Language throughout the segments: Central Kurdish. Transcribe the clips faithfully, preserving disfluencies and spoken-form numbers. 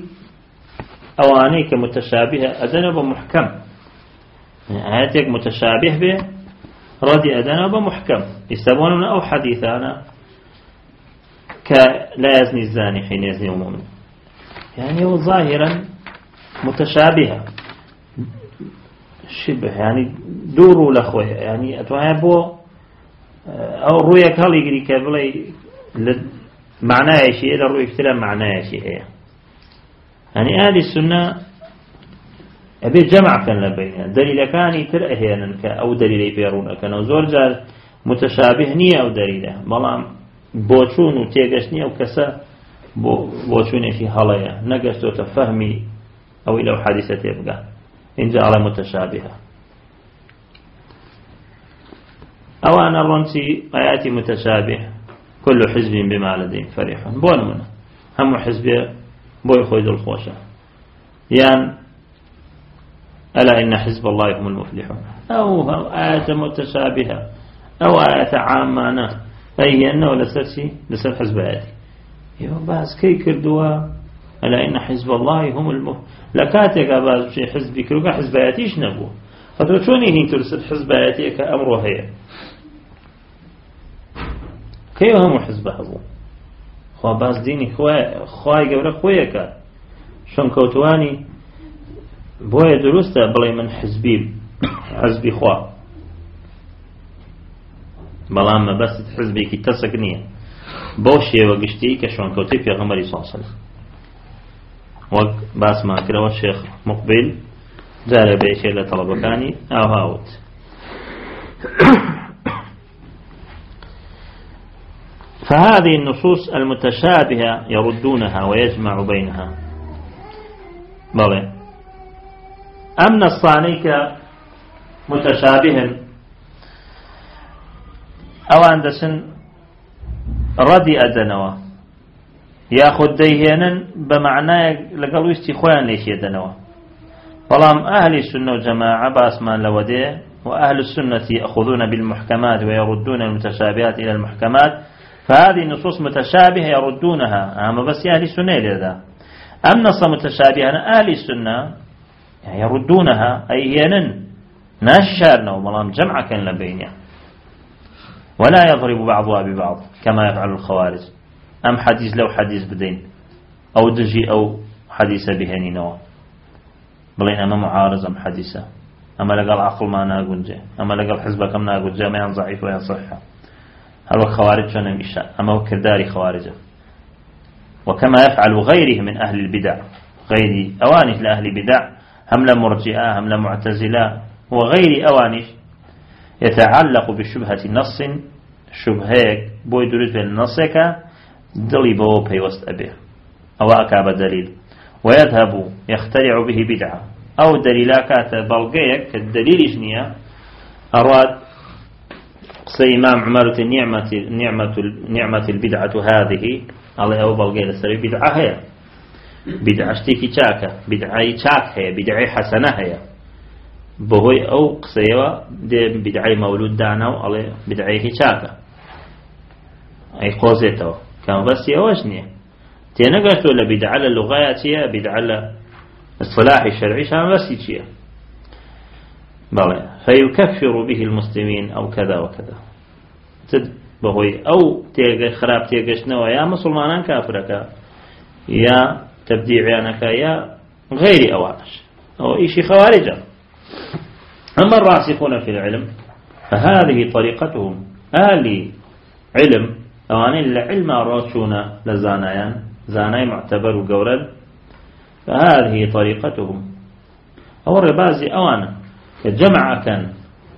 أواني كمتشابهة أدنى بمحكم، آياتك متشابه به ردي أدنى بمحكم يستبونون أو حديثانا كلا يزني الزاني حين يزني المؤمن، يعني هو ظاهرا متشابهة شبه، يعني دوروا لأخوه، يعني أتوهبوا أو رؤيك هل يقري كبلي معناه شيء إذا رؤيك تلا معناه شيء، يعني أهل السنة أبي جمع كان لبين دليل كان يتر أحيانا أو دليل يبيرون كانوا زوجة متشابه نية أو دليله بلام بوشون وتيجشني أو كسا بوشون في حاليا نجس تفهمي أو إلى حادثة يبقى إن جاء متشابهة أو أنا رنسي آياتي متشابه كل حزب بما لديهم فرحون بون منه هم حزب بوي خويد الخوشة يعني ألا إن حزب الله هم المفلحون أو آيات متشابهة أو آيات عامة أي أنه لسرسي لسر حزب آياتي يوم باس كي كردوا ألا إن حزب الله هم المفلحون لكاتك باس شيء حزب كروكا حزب آياتيش نبو فترى شوني هين ترسل حزب آياتي كأمره هي كيف هم حزب حزب خوا باس ديني خوا خواي قبل خويك شون كوتواني بويا درسته بلي من حزبي حزبي خوا بلام ما بس حزبي كي تسقنيه بوشي وقشتي كشون كوتي في غمري صلى الله عليه وسلم وق باس ما كلا والشيخ مقبل جال بيشي لطلبكاني أو هاوت فهذه النصوص المتشابهة يردونها ويجمع بينها بلى أمن الصانيك متشابه أو أندسن ردي أدنوا ياخد ديهنا بمعنى لقلوا استخوان ليش يدنوا فلام أهل السنة والجماعة باسمان لوديه وأهل السنة يأخذون بالمحكمات ويردون المتشابهات إلى المحكمات، فهذه النصوص متشابهة يردونها أما بس أهل السنة لذا أم نص متشابهة أهل السنة يردونها أي هينن ناشرنا وملام جمع كان لبينها ولا يضرب بعضها ببعض كما يفعل الخوارج أم حديث لو حديث بدين أو دجي أو حديث بهني نوع بلين أما معارض أم حديثة أما لقى العقل ما ناقل جاء أما لقى الحزب كم ناقل جاء ما ينضعيف وينصحها هل هو خوارج شنم إشاء أما هو كرداري خوارجه وكما يفعل غيره من أهل البدع غير أوانش لأهل بدع هم مرجئة هم معتزلة وغير أوانش يتعلق بشبهة نص شبهك بوي درس بالنصك دلي بو بيوست أبيه أو أكاب دليل ويذهب يخترع به بدعة أو دليلاكات بلغيك كالدليل إجنية أراد قصي إمام عمارة النعمة نعمة نعمة البدعة هذه الله أو بلغي لسري بدعة هي بدعة اشتكي شاكة بدعة شاك هي بدعة حسنة هي بهوي أو قصيوة دي بدعة مولود دانا الله بدعة شاكة أي قوزته كان بس يوجني تنقشت ولا بدعة اللغات هي بدعة الصلاح الشرعي شان بس يشيء بلى فيكفر به المسلمين أو كذا وكذا تد بهوي أو تيجي خراب تيجشنا يا مسلمان كافرك يا تبديعيانك يا غير أوانش أو إشي خوارجا. أما الراسخون في العلم فهذه طريقتهم أهل علم أوان العلم راشون لزانيان زاني معتبر وقورد فهذه طريقتهم أو الربازي أوانا الجمع كان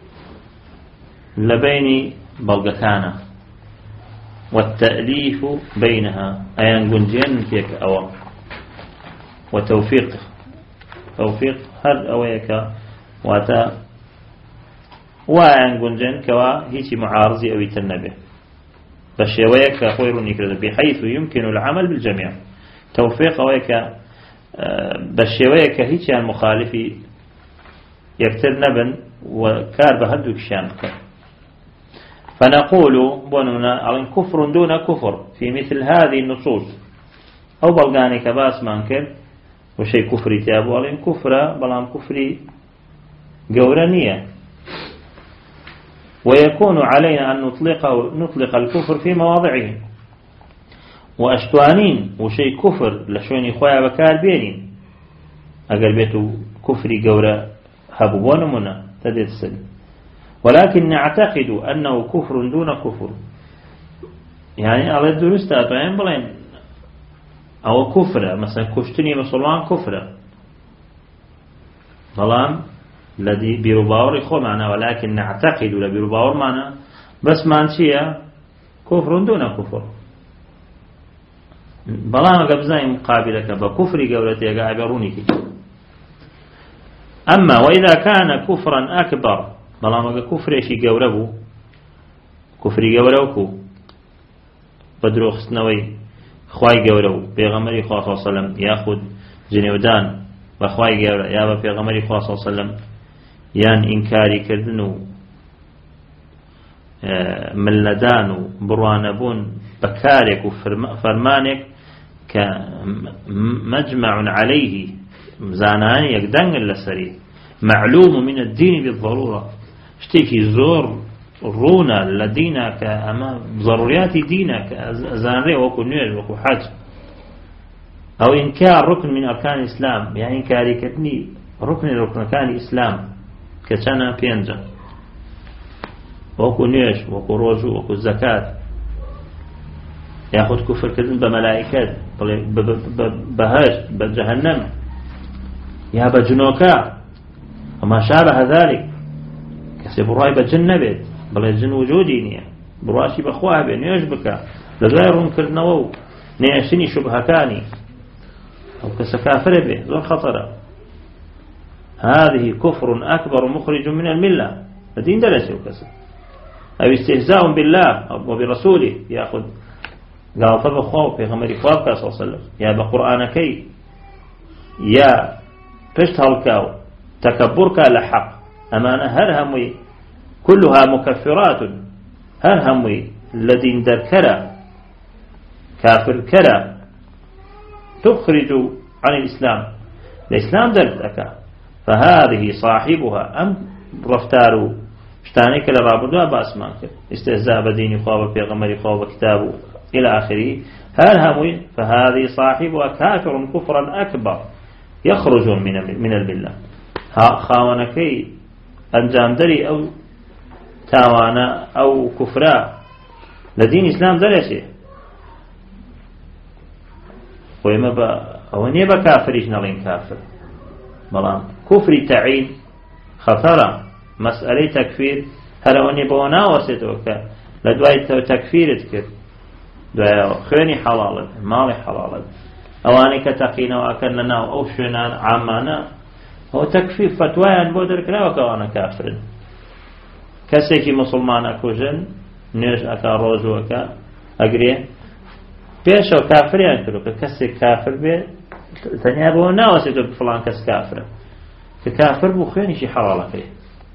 لبين بلغتانا والتأليف بينها أيان قنجين فيك أوام وتوفيق توفيق هل أويك واتا وأيان قنجين كوا هيتي معارضي أو يتنبه بشيويك خير نكرد بحيث يمكن العمل بالجميع توفيق أويك بشيويك هيتي المخالفي يكتر نبن وكار بهدوك شامك فنقول بوننا أن كفر دون كفر في مثل هذه النصوص أو بلغاني كباس مانكر وشي كفري تابو عليهم كفرة بلام كفري قورانية. ويكون علينا أن نطلقه نطلق الكفر في مواضعه وأشتوانين وشي كفر لشوين إخويا بكار بينين أقل بيتو كفري قورا هبوان منا تدير السن، ولكن نعتقد أنه كفر دون كفر. يعني على الدرستة أتوين بلين أو كفر مثلا كشتني مسلمان كفر بلام الذي بيرباور إخوة معنا، ولكن نعتقد ولا بيرباور معنا بس مانشية كفر دون كفر. بلام قبزاي مقابلك بكفر قولتي قابروني. أما وإذا كان كفرا أكبر بلام كفر شي قوربو كفر قوروكو بدرو خسنوي خواي قورو بيغمري خواه صلى الله عليه وسلم ياخد جنودان وخواي قورو يابا بيغمري خواه صلى الله عليه وسلم يان إنكاري كردنو ملدان وبروانبون بكارك وفرمانك كمجمع عليه زانان يقدن اللسري معلوم من الدين بالضرورة اشتكي زور رونا لدينك أما ضروريات دينك زانري وكو نير وكو حج أو إنكار ركن من أركان الإسلام، يعني إنكاري كتني ركن ركن كان الإسلام كتنا بينجا وكو نيش وكو روجو وكو الزكاة ياخد كفر كذن بملائكات بهاج بجهنم يا بجنوكا وما شابه ذلك كسي براي بجن بيت بل الجن وجودي نية براشي بخواه بي نيش بكا لغيرهم كرنوو نيشني شبهكاني أو كسكافر به ذو خطر. هذه كفر أكبر مخرج من الملة الدين درسه وكسر أو استهزاء بالله وبرسوله يأخذ قال طب خوف في غمر خوف صلى الله عليه وسلم يا بقرآنكي يا فشت هالكاو تكبرك لحق أمانة هرهمي كلها مكفرات هرهمي الذين ذكر كافر كرا تخرج عن الإسلام الإسلام درتك، فهذه صاحبها أم رفتارو اشتانيك لرابطها بأسمانك استهزاء بدين خوف في غمر خوف كتابه إلى آخره هرهمي، فهذه صاحبها كافر كفرا أكبر يخرج من من الملة. خاونكي أنجام دري أو تاوانا أو كفرا لدين إسلام درسه ويما با أو نيبا كافريش نلين كافر بلان كفر تعين خطرة مسألة تكفير هل وني بونا وسيتوك لدواي تكفير تكر دواي خيني حلال مالي حلال أواني كتقينا وأكلنا أو شنان عمانا هو تكفير فتوان بودرك لا وكوانا كافر كسيكي مسلمان أكوجن نيش أكا روزو أكا أقريه بيش أو كافرين كلو كسي كافر بي تنيا بو ناوسيتو بفلان كس كافر ككافر بو خيني شي حلال فيه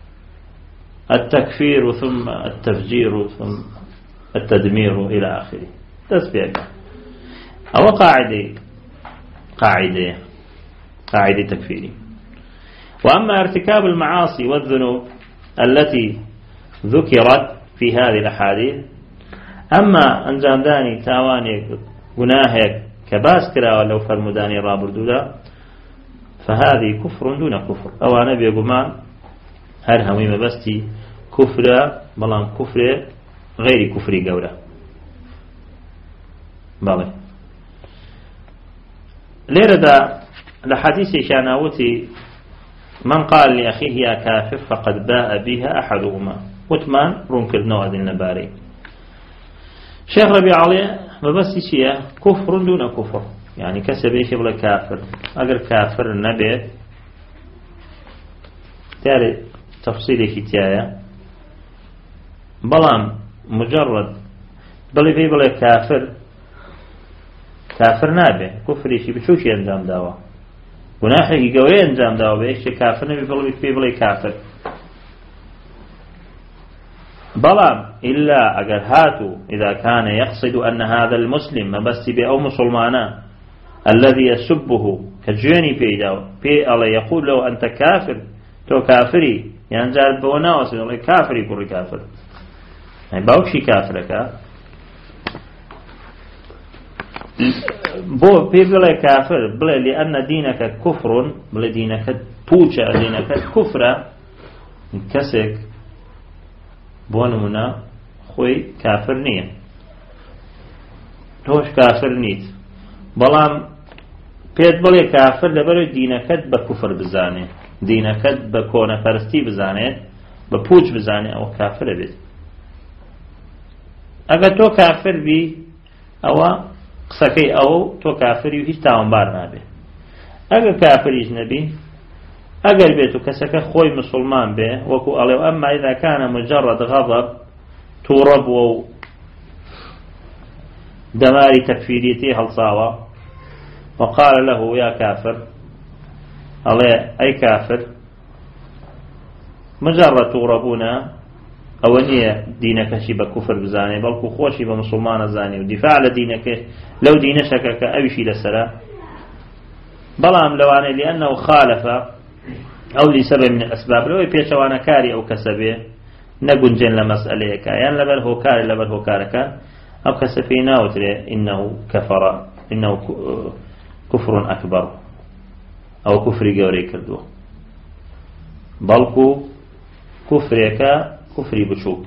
التكفير ثم التفجير ثم التدمير إلى آخره تسبيع أو قاعدة قاعدة قاعدة تكفيري. وأما ارتكاب المعاصي والذنوب التي ذكرت في هذه الأحاديث أما أنجام داني تاواني قناهك كباس كرا ولو فرمداني رابردودا فهذه كفر دون كفر. أو أنا بيقومان هر هميمة بستي كفر بلان كفر غير كفر قولة بلان ليردا لحديث شاناوتي من قال لأخيه يا كافر فقد باء بها أحدهما وثمان رنكر نوع النباري. شيخ ربيع عليه ببسي شيء كفر دون كفر، يعني كسب إيش يبغى كافر أجر كافر النبي تاري تفصيل كتاية بلام مجرد بل في بلا كافر كافر نابه كفر شيء بشوش ينجام داوا وناحي قوي ينجام داوا بإيش كافر نبي بلا في بلا كافر بلام إلا أجر هاتوا إذا كان يقصد أن هذا المسلم ما بس بأو مسلمانا الذي يسبه كجواني بيداو بي الله يقول له أنت كافر تو كافري يعني جال بونا وسيد الله كافري كوري كافر يعني باوكشي كافرك بو بي بلا كافر بلا لأن دينك كفر بلا دينك بوجة دينك كفر كسك بونمنا خوي كافر نية توش كافر نيت بلام بيت بلا كافر لبرو دينك بكفر بزاني دينك بكون فرستي بزاني بپوچ بزاني او كافر بيت اگر تو كافر بي او قسەکەی ئەو تۆ کافری و هیچ تاوانبار نابێ ئەگەر کافریش نەبی ئەگەر بێت و کەسەکە خۆی مسلمان بێ وەکو ئەڵێ ئەمما إذا كان مجرد غضب تووڕە بووە و دەماری تەکفیریەتی هەڵساوە وقال له يا كافر ئەڵێ ئەی کافر مجرد تووڕەبوونە ئەوە نییە دینەکەشی بە کوفر بزانێ بەڵکو خۆشی بە مسلمانە زانێ و دیفاع لە دینەکە لەو دینەشەکە کە ئەویشی لەسرە بەڵام لەوانەیە لأنه خالف ئەو لسبب من الأسباب لەوەی پێشەوانەکاری ئەو کەسە بێ نەگونجێن لە مەسئلەیەکە یان لەبەر هۆکارە لەبەر هۆکارەکە ئەو کەسە پێی ناوترێ إنه كفر إنه كفر أكبر ئەو کوفری گەورەی کردووە بەڵکو کوفرێکە كفري بچوك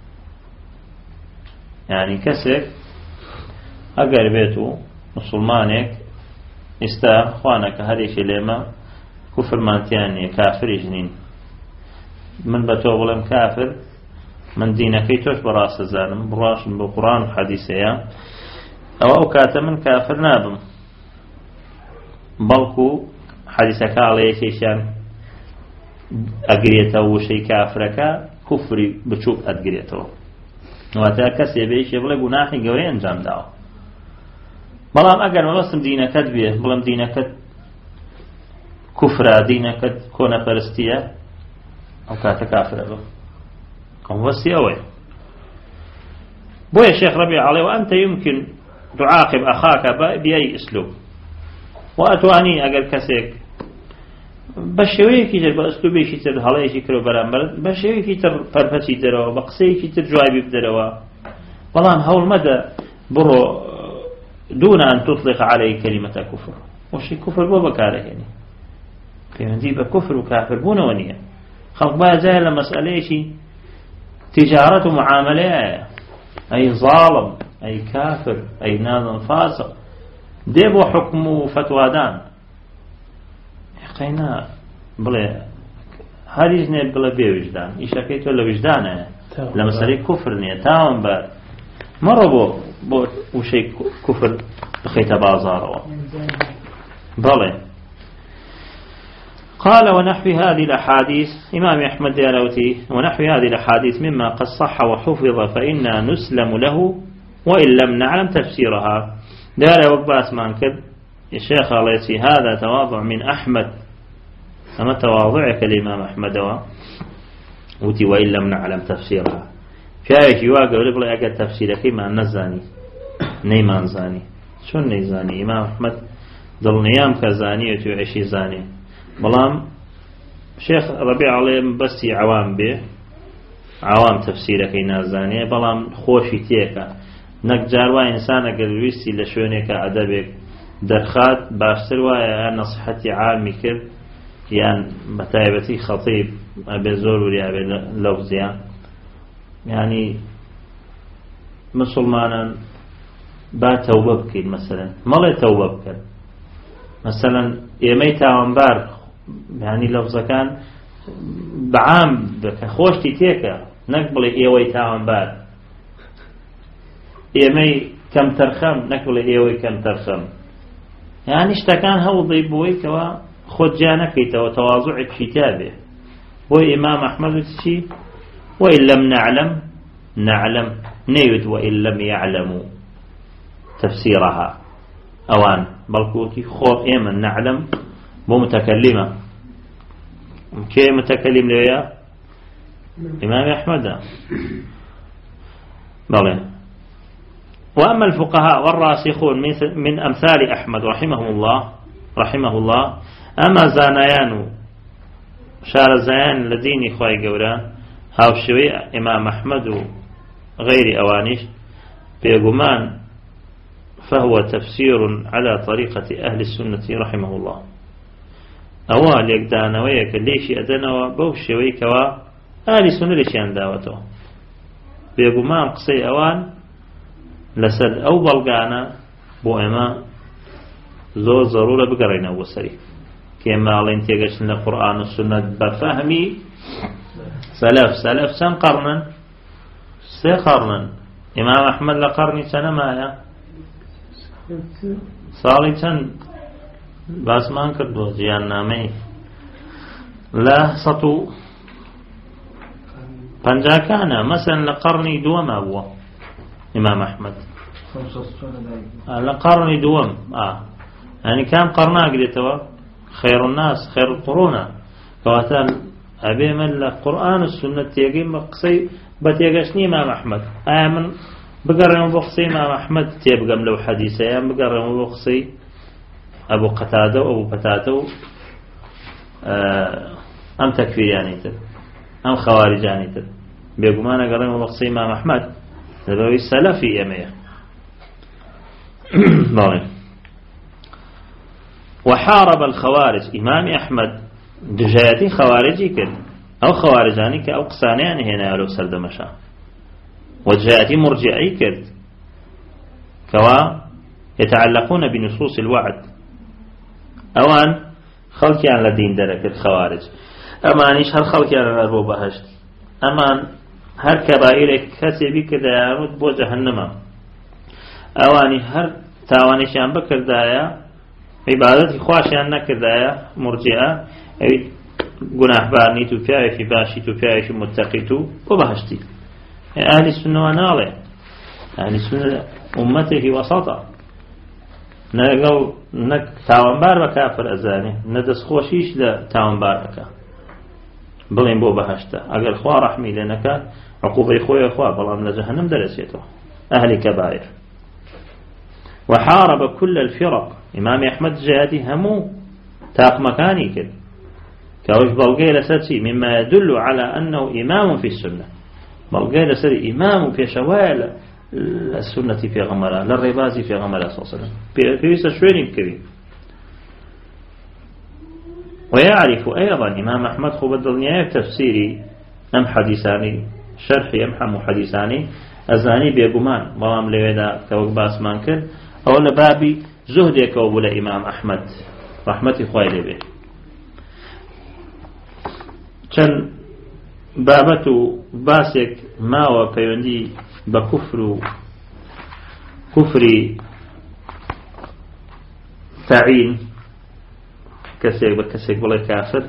يعني كسك اگر بيتو مسلمانك استا خوانك هريش لما كفر مانتياني كافر جنين من بتو ولم كافر من دينك توش براس زانم براش بالقران وحديثيا او اوكات من كافر نابم بلكو حديثك عليه شيشان اقريته وشي كافرك كفري بچوك أدقريته واتها كسي بيش يبلغ گناحي قوري انجام داو بلام اگر ملسم دينك بيه بلام دينك كفر دينك كون فرستية او كاتا كافر له كون وسي اوي بو يا شيخ ربيع عليه وانت يمكن تعاقب اخاك بأي اسلوب واتواني اگر كسيك بەشێوەیەکی تر بە ئەسلوبێکی تر هەڵەیەکی کرد و بەرامبەر بەشێوەیەکی تر پەرپەچی دەرەوە بە قسەیەکی تر جوابی بدەرەوە بەڵام هەوڵ مەدە بڕۆ دون أن تطلق عليه كلمة كفر وشي كفر بۆ بەکارەهێنی پەیوەندی بە کوفر و کافر بوونەوە نییە خەڵک بازایە لە مەسئلەیەکی تجارەت و معاملەیە ئەی ظالم ئەی کافر ئەی نازم فاسق دێ بۆ حکم و فتوادان قينا بلا هذه جنة بلا بيوجدان إيش أكيد ولا وجدانه لما سري كفر نية تام بعد مرة بو بو وشيء كفر بخيت بازاره بلا قال ونحو هذه الأحاديث إمام أحمد ديالوتي ونحو هذه الأحاديث مما قد صح وحفظ فإنا نسلم له وإن لم نعلم تفسيرها دار وقباس مانكب الشيخ الله يسي هذا تواضع من أحمد أما تواضعك الإمام أحمد وتي وإن لم نعلم تفسيرها شايش يواقع ولبلا أقل تفسيرك ما نزاني نيمان زاني شون نيزاني إمام أحمد ظل نيام كزاني وتعيشي زاني بلام شيخ ربيع عليه بس عوام به عوام تفسيرك نازاني بلام خوشي تيكا نقجار وإنسان أقل ويسي لشونك أدبك درخات باشتر ويا نصيحتي عامي كر يعني بتايبتي خطيب أبي زور ولي أبي لفظيا يعني مسلمانا با توبة بكر مثلا ما لا توبة بكر مثلا يمي تاوانبار يعني لفظة كان بعام بك خوش تيكا نقبل إيوي تاوانبار يمي كم ترخم نقبل إيوي كم ترخم يعني اشتكان هوضي بوي كوا خود جانكيت وتواضعك كتابه هو إمام أحمد تشي وإن لم نعلم نعلم نيد وإن لم يعلموا تفسيرها أوان بلكوتي خوف إيمن نعلم مو متكلمة كي متكلم ليا إمام أحمد بلى وأما الفقهاء والراسخون من أمثال أحمد رحمهم الله رحمه الله أما زانيان شارزيان لديني خواهي قورا هاو شوي إمام أحمد غير أوانيش بيقمان فهو تفسير على طريقة أهل السنة رحمه الله أوال يقدانويك ليش أدنوا بوش شوي كوا أهل السنة ليش ينداوته بيقمان قصي أوان لسد أو بلغانا بو إما زور ضرورة بقرينا وسري كما الله انتقشنا القرآن والسنة بفهمي سلف سلف سن قرنا سي قرنا إمام أحمد لقرني سنة مايا صالي سن باس ما انكردو زيان نامي لا سطو پنجا كان مثلا لقرني دوما أبوه إمام أحمد لقرني دوم آه يعني كان قرنا قديتوا خير الناس خير القرون كواتان أبي من القرآن السنة تيجي مقصي بتيجشني إمام أحمد آمن بقرن بقصي إمام أحمد تيبقى لو حديثة أم بقرن بقصي أبو قتادة أبو قتادة أم تكفير يعني تر أم خوارج يعني تر بيقول ما أنا قرن بقصي إمام أحمد هذا السلفي يميه ضارب وحارب الخوارج إمام أحمد دجاتي خوارجي كد أو خوارجاني أو قسانيان هنا لو سرد مشا وجاتي مرجعي كد كوا يتعلقون بنصوص الوعد أوان خلقي عن الدين درك الخوارج أمانيش هل خلقي عن الأربو بهشت أمان هر كبائر كسبي كذا يرد بو جهنم أواني هر تاوانيشان بكردايا عبادتي خواشيان نكردايا مرجئة أي گناه بارني تو فيها في باشي تو فيها في متقي تو وبهشتي أهل السنة ونالي أهل السنة أمته وسطا نقل نك تاوانبار بكافر أزاني ندس خوشيش دا تاوانبار بكا بلين بو بهشتا أقل خواه رحمي لنك عقوبة خواه خواه بلان لجهنم درسيته أهل كبائر وحارب كل الفرق إمام أحمد جهادي همو تاق مكاني كده كوش بلغي لساتي مما يدل على أنه إمام في السنة بلغي لساتي إمام في شوال السنة في غمرة للربازي في غمرة صلى الله عليه وسلم في سشوين كبير ويعرف أيضا إمام أحمد خبد النهاية تفسيري أم حديثاني شرحي أم حمو حديثاني أزاني بيقمان بلام لويدا كوك باس مانكر أولا بابي زهدك وبلا إمام أحمد رحمتي خوالي به چن بابتو باسك ما وكيوندي بكفر كفري تعين كسيك بكسيك بلا كافر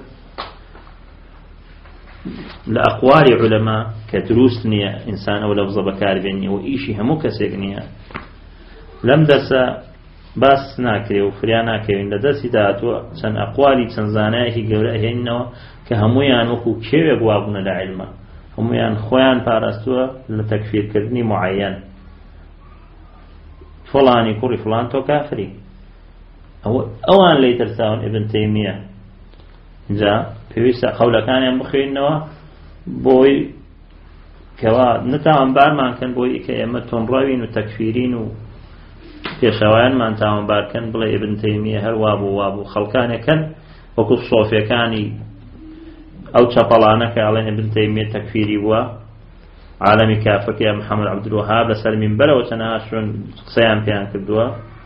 لأقوال علماء كدروس نية إنسان أو لفظ بكار بيني وإيشي همو كسيك نية لم دسا باس ناكري وفريا ناكري لدسي داتوا سن أقوالي تنزانائه قوله إنه كهمويان وكو كيوه قوابنا لعلمه همويان خوان بارستوا لتكفير كردني معين فلاني كوري فلان تو كافري أو أوان ليترساون ابن تيمية جاء بيوسا قولا كان ينبخي إنه بوي كوا نتاهم بارمان كان بوي كيامتون راوين وتكفيرين و پێشەوایان مانتاوان بارکەن بڵێ ابن تەیمیە هەر وابوو وابوو خەڵکانێکەن وەکو سۆفیەکانی ئەو چەپەڵانە کە ئەڵێن ابن تەیمیە تەکفیری بووە عالەمی کافرکە یا محەممەد عەبدولوهاب لەسەر مینبەرەوە تەنها شوێن قسەیان پێیان کردووە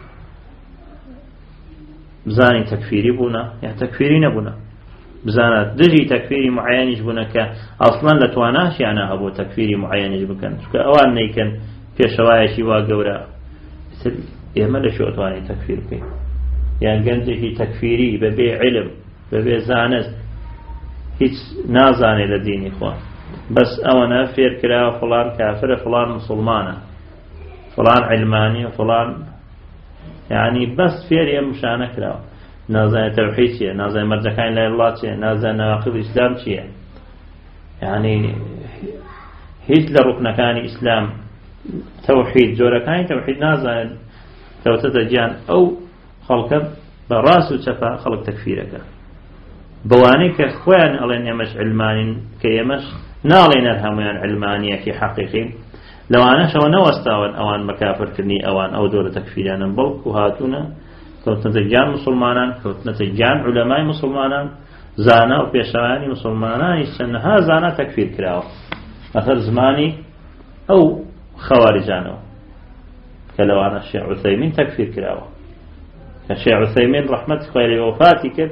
بزانی تەکفیری بوونە یا تەکفیری نەبوونە بزانە دژی تەکفیری معەیەنیش بوونە کە ئەسڵەن لە تواناشیانە هەبوو تەکفیری معەیەنیش بکەن چونکە ئەوان نەیکەن پێشەوایەکی وا گەورە ئێمە لە شۆتوانی تەکفیر بکەین یان گەنجێکی تەکفیری بەبێ علم بەبێ زانست هیچ نازانێ لە دینی خۆ بەس ئەوەنە فێر کراوە فڵان کافرە فڵان مسلمانە فڵان علمانی فڵان یعنی بەس فێر ئێمە شانە کراوە نازانێت تەوحید چییە نازانێت مەرجەکانی لای وڵات چییە نازانێت نەواقیض ئیسلام چییە یعنی هیچ لە ڕوکنەکانی ئیسلام توحيد جوركاني توحيد نازل كوتة جان أو خلق براس وشفا خلق تكفيرك بوانيك خوان ألين يمش علمان كيمش نالين الهميان علمانية كي حقيقي لو أنا شو نوستاون أوان مكافر كني أوان أو دور تكفيرنا بلق وهاتونا كنت نتجان مسلمانا كنت نتجان علماء مسلمانا زانا وبيشواني مسلمانا يسنها زانا تكفير كراو أثر زماني أو خوارجانو كلو أنا الشيخ عثيمين تكفير كراو الشيخ عثيمين رحمة خير وفاتي كد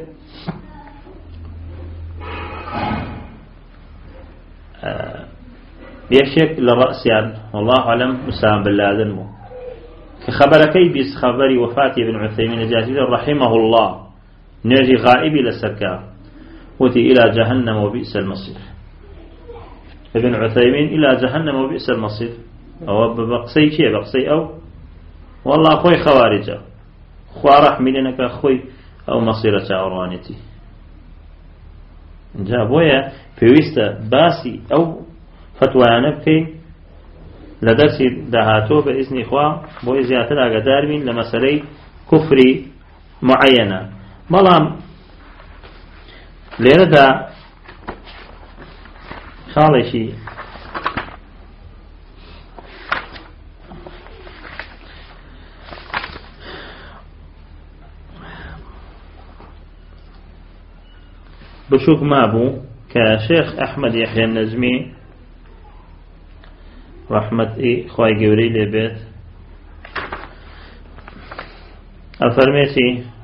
آه بيشك للرأس يعني والله أعلم مسام بالله مو كخبركي بيس خبري وفاتي ابن عثيمين الجاهلي رحمه الله نجي غائبي للسركة وتي إلى جهنم وبئس المصير ابن عثيمين إلى جهنم وبئس المصير أو بقصي شيء بقصي أو والله أخوي خوارجة خوارح منك أخوي أو مصيرة عروانتي جابويا في وسط باسي أو فتوانا بكي لدرسي دهاتو بإذن إخوة بوي زيادة أقدار من لمسالي كفري معينة ملام ليردا خالشي بشوك مابو كشيخ أحمد يحيى النجمي رحمة إيه خواهي قوري لبيت الفرميسي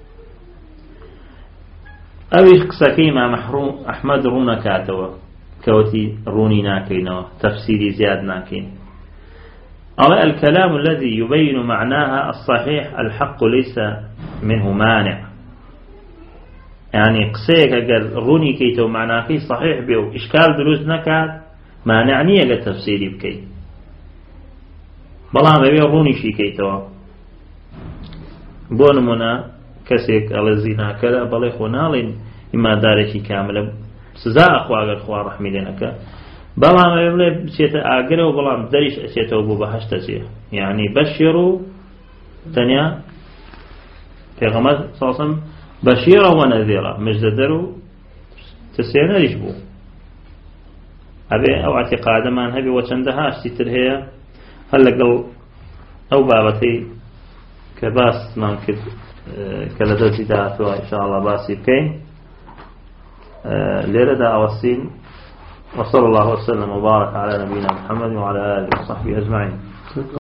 أوي قسكي ما محروم أحمد رونا كاتوا كوتي روني ناكينوا تفسيري زياد ناكين أو الكلام الذي يبين معناها الصحيح الحق ليس منه مانع يعني قسيك قال روني كيتو معناكي صحيح بيو إشكال دروز نكات مانعنية لتفسيري بكي بلان بيو روني شي كيتو بونمنا كسيك على الزنا كلا بلي خونالين إما دارشي كاملة سزا أخوة أقل خواه رحمي لنك بلان بيو بسيطة آقره وبلان دريش أسيطة وبو بحشتسيه يعني بشروا تنيا في غمز صاصم بشيرا ونذيرا مجددروا تسينا ريشبو أبي أو اعتقاد من هبي وشندها اشتتر هي هلا قل أو بابتي كباس ممكن كالذي دعاتوا إن شاء الله باسي بكين ليرة أوسين وصلى الله وسلم وبارك على نبينا محمد وعلى آله وصحبه أجمعين.